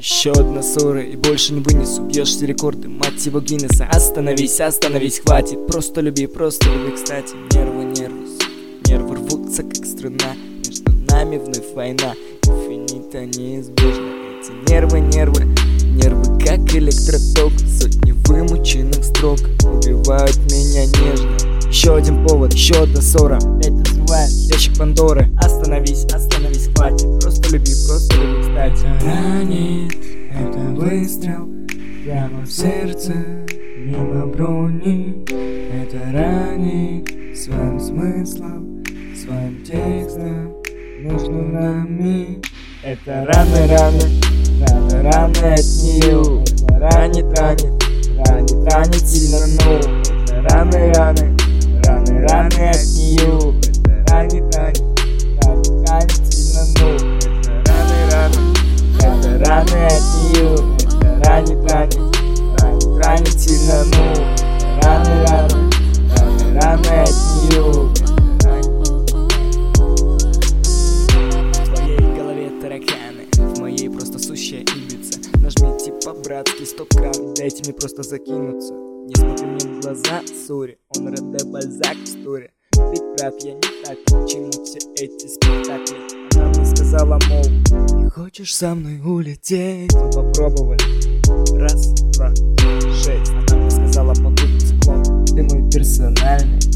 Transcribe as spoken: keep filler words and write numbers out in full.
Еще одна ссора и больше не вынесу. Бьешь все рекорды, мать его Гиннесса. Остановись, остановись, хватит. Просто люби, просто люби. Кстати, нервы, нервы, нервы рвутся как струна. Между нами вновь война, инфинита неизбежна. Эти нервы, нервы, нервы как электроток. Сотни вымученных строк убивают меня нежно. Еще один повод, еще одна ссора. Опять открываем ящик Пандоры. Остановись, остановись, хватит. Просто люби, просто люби, кстати. Ранит это выстрел прямо в сердце, мимо брони. Это ранит своим смыслом, своим текстом между нами. Это раны, раны, раны, раны от нее. Это ранит, ранит, ранит, ранит сильно, но это раны, раны, раны, раны от нее. Это ранит, ранит, ранит, ранит сильно, но это раны, раны, это раны от нее. Это ранит, ранит, ранит, ранит сильно, но это раны, раны, раны, раны от нее. В твоей голове тараканы, в моей просто сущая ибица. Нажмите по-братски стоп-кран, дайте мне просто закинуться. Не смотри мне в глаза, сори, он Рене Бальзак в истории. Ведь прав я не так, к чему все эти спектакли. Она мне сказала, мол, не хочешь со мной улететь? Мы попробовали, раз, два, три, шесть. Она мне сказала, погоди циклон, ты мой персональный